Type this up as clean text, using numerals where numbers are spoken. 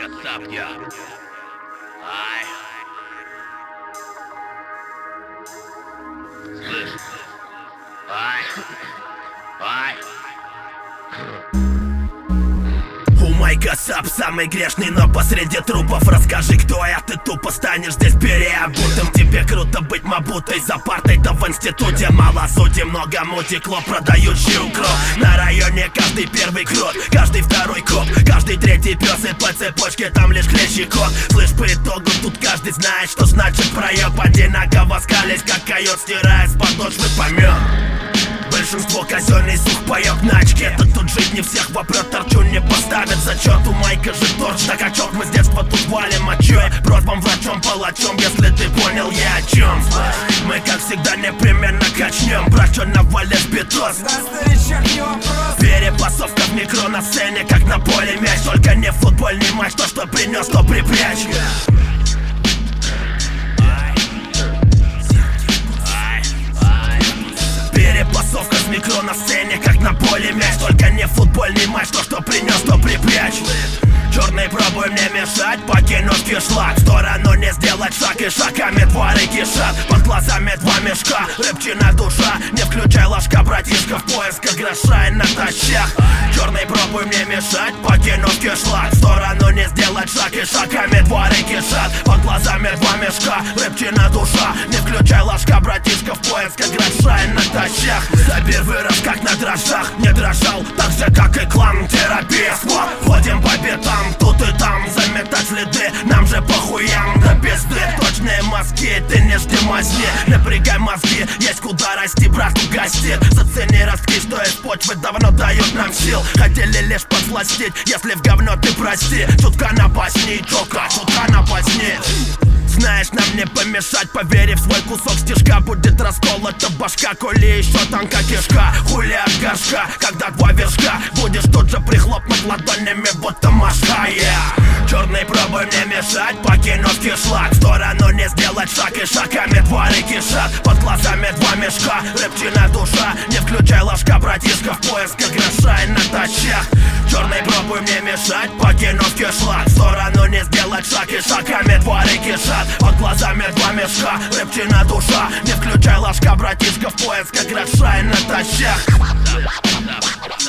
Кацапня. Ай. Слышь. Ай. Ай. Мой кацап самый грешный, но посреди трупов. Расскажи, кто я, ты тупо станешь здесь переобутым. Тебе круто быть мабутой за партой, да в институте мало сути, много мутекло, продающий укроп. На районе каждый первый крот, каждый второй коп, каждый третий пес, и по цепочке там лишь клещий кот. Слышь, по итогу тут каждый знает, что значит проеб. Одинаково скались, как койот, стирая с подошвы помет. Большинство казенный сухпайок на очке. Тут жить не всех вопрет, торчу не поставят зачет. У майка же торч, так а чё мы с детства тут валим, а чё? Просьбам, врачом, палачом, если ты понял я о чем. Мы как всегда непременно качнем. Брат, чё навалишь битос? Перепасовка в микро на сцене, как на поле мяч. Только не футбольный матч, то что принес, то припрячь. Перепасовка с микро на сцене, как на поле мяч. Только не футбольный матч, то что принес, то припрячь. Черный пробуй мне мешать, покинуть кишлак. В сторону не сделать шаг, и шагами твари кишат. Под глазами два мешка, рыбчина душа. Не включай ложка, братишка, в поисках гроша и натощак. Черный пробуй мне мешать, покинуть кишлак. В сторону не сделать шаг, и шагами твари кишат. Под глазами два мешка, рыбчина душа. Не включай ложка, братишка, в поисках гроша и натощак. Забир вырос как на дрожжах, не дрожал, так же как и клан. Терапия, свод, ходим по бетам. Тут и там заметать следы, нам же похуям до пизды. Точные мозги, ты не жди мазни. Напрягай мозги, есть куда расти, брат угостит. Зацени ростки, что из почвы давно дают нам сил. Хотели лишь подсластить, если в говно ты прости. Чутка напасни, чутка напасни. Знаешь, нам не помешать, поверив в свой кусок стежка. Будет расколота башка, коли еще танка кишка. Хули от горшка, когда два вершка. Будешь тут же прихлопнуть ладонями, будто мошка. Черный пробуй мне мешать, покинуть кишлак. В сторону не сделать шаг, и шагами твари кишат. Под глазами два мешка, рыбчина душа. Не включай ложка, братишка, в поисках гроша и натощак. Черный пробуй мне мешать, покинуть кишлак. В сторону не сделать шаг, и шагами твари кишат. Под глазами два мешка, рыбчина душа. Не включай ложка, братишка, в поисках гроша и натощак.